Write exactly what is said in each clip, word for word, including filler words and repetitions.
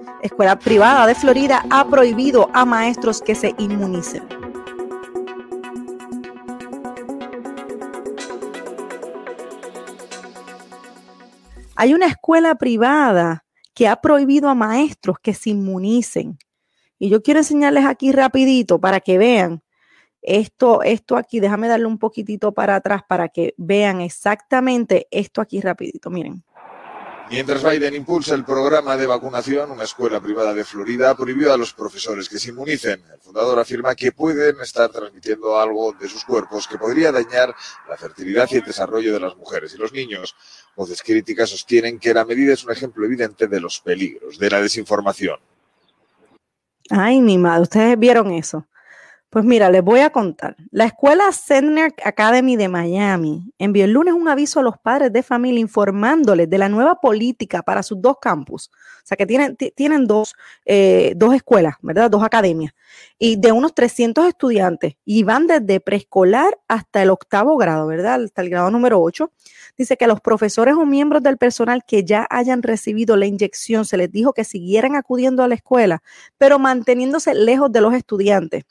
escuela privada de Florida ha prohibido a maestros que se inmunicen. Hay una escuela privada que ha prohibido a maestros que se inmunicen. Y yo quiero enseñarles aquí rapidito para que vean esto, esto aquí. Déjame darle un poquitito para atrás para que vean exactamente esto aquí rapidito. Miren. Mientras Biden impulsa el programa de vacunación, una escuela privada de Florida prohibió a los profesores que se inmunicen. El fundador afirma que pueden estar transmitiendo algo de sus cuerpos que podría dañar la fertilidad y el desarrollo de las mujeres y los niños. Voces críticas sostienen que la medida es un ejemplo evidente de los peligros de la desinformación. Ay, mi madre, ¿ustedes vieron eso? Pues mira, les voy a contar. La escuela Sentner Academy de Miami envió el lunes un aviso a los padres de familia informándoles de la nueva política para sus dos campus. O sea que tienen, t- tienen dos, eh, dos escuelas, ¿verdad? Dos academias. Y de unos trescientos estudiantes. Y van desde preescolar hasta el octavo grado, ¿verdad? Hasta el grado número ocho. Dice que a los profesores o miembros del personal que ya hayan recibido la inyección se les dijo que siguieran acudiendo a la escuela, pero manteniéndose lejos de los estudiantes.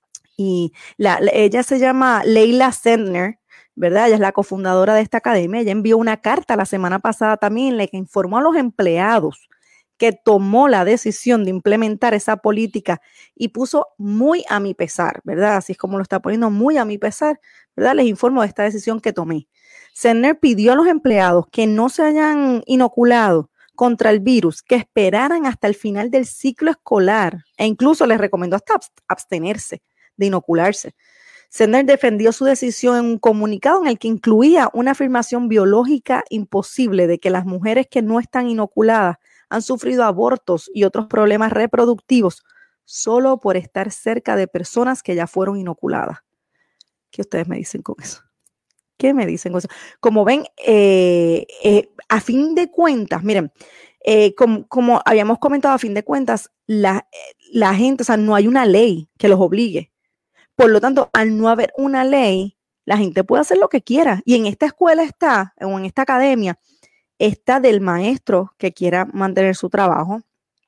Y la, la- ella se llama Leila Sentner, ¿verdad? Ella es la cofundadora de esta academia. Ella envió una carta la semana pasada también en la que informó a los empleados que tomó la decisión de implementar esa política y puso muy a mi pesar, ¿verdad? Así es como lo está poniendo, muy a mi pesar, ¿verdad? Les informo de esta decisión que tomé. Sentner pidió a los empleados que no se hayan inoculado contra el virus, que esperaran hasta el final del ciclo escolar e incluso les recomendó hasta abst- abstenerse de inocularse. Sentner defendió su decisión en un comunicado en el que incluía una afirmación biológica imposible de que las mujeres que no están inoculadas han sufrido abortos y otros problemas reproductivos solo por estar cerca de personas que ya fueron inoculadas. ¿Qué ustedes me dicen con eso? ¿Qué me dicen con eso? Como ven, eh, eh, a fin de cuentas, miren, eh, como, como habíamos comentado, a fin de cuentas, la, la gente, o sea, no hay una ley que los obligue. Por lo tanto, al no haber una ley, la gente puede hacer lo que quiera. Y en esta escuela está, o en esta academia, está del maestro que quiera mantener su trabajo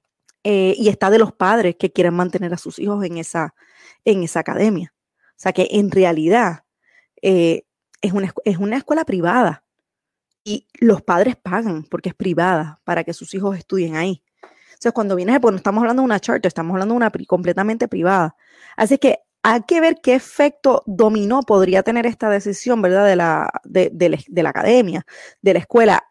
eh, y está de los padres que quieran mantener a sus hijos en esa, en esa academia. O sea que en realidad eh, es, una, es una escuela privada y los padres pagan porque es privada para que sus hijos estudien ahí. Entonces, cuando vienes, pues no estamos hablando de una charter, estamos hablando de una pri- completamente privada. Así que hay que ver qué efecto dominó podría tener esta decisión, ¿verdad? De la, de, de la, de la academia, de la escuela,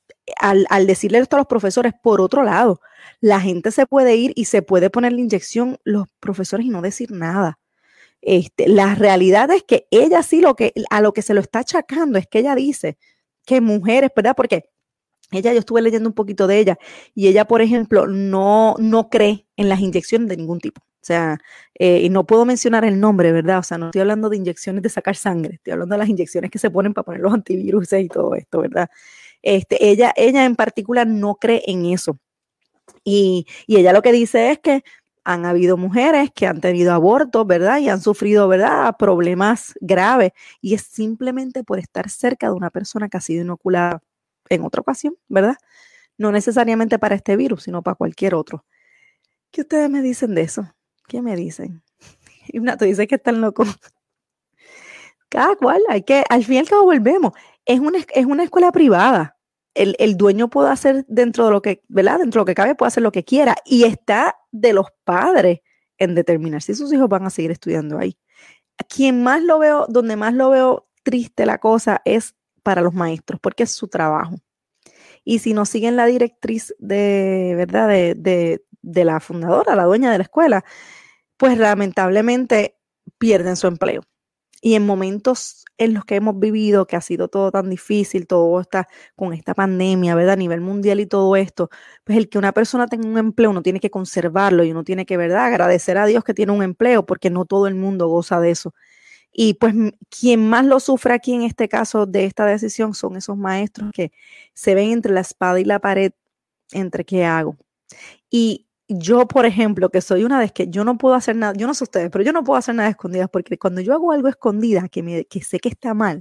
al, al decirle esto a los profesores. Por otro lado, la gente se puede ir y se puede poner la inyección los profesores y no decir nada. Este, la realidad es que ella sí lo que, a lo que se lo está achacando es que ella dice que mujeres, ¿verdad? Porque ella, yo estuve leyendo un poquito de ella y ella, por ejemplo, no, no cree en las inyecciones de ningún tipo. O sea, eh, y no puedo mencionar el nombre, ¿verdad? O sea, no estoy hablando de inyecciones de sacar sangre, estoy hablando de las inyecciones que se ponen para poner los antivirus y todo esto, ¿verdad? Este, ella, ella en particular no cree en eso. Y, y ella lo que dice es que han habido mujeres que han tenido abortos, ¿verdad? Y han sufrido, ¿verdad? Problemas graves. Y es simplemente por estar cerca de una persona que ha sido inoculada en otra ocasión, ¿verdad? No necesariamente para este virus, sino para cualquier otro. ¿Qué ustedes me dicen de eso? ¿Qué me dicen? Ignato dice que están locos. Cada cual, hay que, al fin y al cabo volvemos. Es una, es una escuela privada. El, el dueño puede hacer dentro de lo que, ¿verdad? Dentro de lo que cabe, puede hacer lo que quiera. Y está de los padres en determinar si sus hijos van a seguir estudiando ahí. Quien más lo veo, donde más lo veo triste la cosa es para los maestros, porque es su trabajo. Y si no siguen la directriz de, ¿verdad? De, de, de la fundadora, la dueña de la escuela, pues lamentablemente pierden su empleo. Y en momentos en los que hemos vivido, que ha sido todo tan difícil, todo está con esta pandemia, ¿verdad? A nivel mundial y todo esto, pues el que una persona tenga un empleo, uno tiene que conservarlo y uno tiene que, ¿verdad? Agradecer a Dios que tiene un empleo, porque no todo el mundo goza de eso. Y pues quien más lo sufre aquí en este caso de esta decisión son esos maestros que se ven entre la espada y la pared, entre qué hago. Y yo, por ejemplo, que soy una de que yo no puedo hacer nada, yo no sé ustedes, pero yo no puedo hacer nada escondidas, porque cuando yo hago algo escondida que, me, que sé que está mal,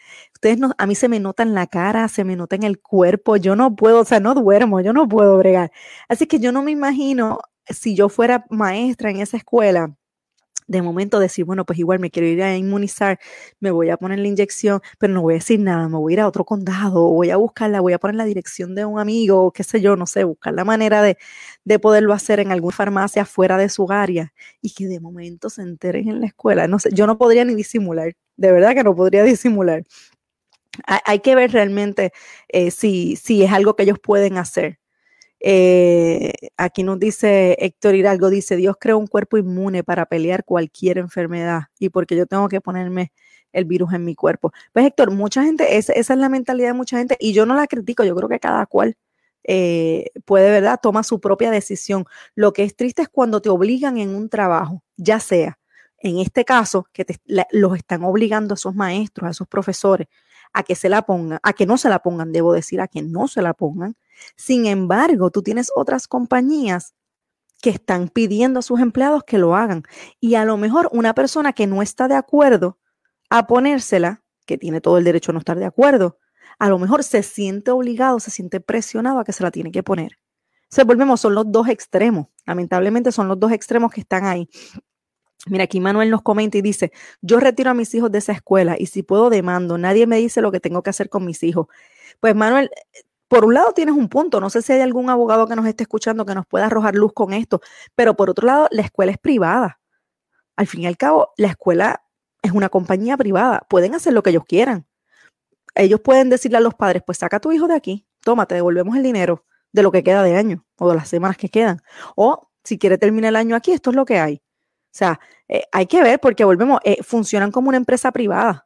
Ustedes no, a mí se me nota en la cara, se me nota en el cuerpo, yo no puedo, o sea, no duermo, yo no puedo bregar. Así que yo no me imagino si yo fuera maestra en esa escuela, de momento decir, bueno, pues igual me quiero ir a inmunizar, me voy a poner la inyección, pero no voy a decir nada, me voy a ir a otro condado, voy a buscarla, voy a poner la dirección de un amigo, qué sé yo, no sé, buscar la manera de, de poderlo hacer en alguna farmacia fuera de su área y que de momento se enteren en la escuela. No sé, yo no podría ni disimular, de verdad que no podría disimular. Hay, hay que ver realmente eh, si, si es algo que ellos pueden hacer. Eh, aquí nos dice Héctor Hidalgo, dice, Dios creó un cuerpo inmune para pelear cualquier enfermedad y porque yo tengo que ponerme el virus en mi cuerpo. Pues Héctor, mucha gente, esa, esa es la mentalidad de mucha gente y yo no la critico, yo creo que cada cual eh, puede, ¿verdad? Toma su propia decisión. Lo que es triste es cuando te obligan en un trabajo, ya sea, en este caso, que te, la, los están obligando a esos maestros, a esos profesores, a que se la pongan, a que no se la pongan, debo decir, a que no se la pongan. Sin embargo, tú tienes otras compañías que están pidiendo a sus empleados que lo hagan. Y a lo mejor una persona que no está de acuerdo a ponérsela, que tiene todo el derecho a no estar de acuerdo, a lo mejor se siente obligado, se siente presionado a que se la tiene que poner. Se volvemos, son los dos extremos. Lamentablemente son los dos extremos que están ahí. Mira, aquí Manuel nos comenta y dice, yo retiro a mis hijos de esa escuela y si puedo demando, nadie me dice lo que tengo que hacer con mis hijos. Pues Manuel, por un lado tienes un punto, no sé si hay algún abogado que nos esté escuchando que nos pueda arrojar luz con esto, pero por otro lado, la escuela es privada. Al fin y al cabo, la escuela es una compañía privada, pueden hacer lo que ellos quieran. Ellos pueden decirle a los padres, pues saca a tu hijo de aquí, toma, te devolvemos el dinero de lo que queda de año o de las semanas que quedan. O si quiere terminar el año aquí, esto es lo que hay. O sea, eh, hay que ver porque volvemos, eh, funcionan como una empresa privada.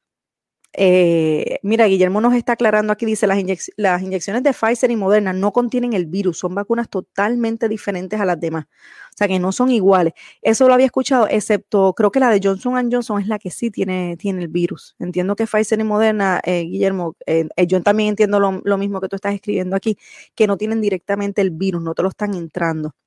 Eh, mira, Guillermo nos está aclarando aquí, dice, las, inyec las inyecciones de Pfizer y Moderna no contienen el virus, son vacunas totalmente diferentes a las demás, o sea que no son iguales. Eso lo había escuchado, excepto creo que la de Johnson and Johnson es la que sí tiene, tiene el virus. Entiendo que Pfizer y Moderna, eh, Guillermo, eh, eh, yo también entiendo lo, lo mismo que tú estás escribiendo aquí, que no tienen directamente el virus, no te lo están entrando.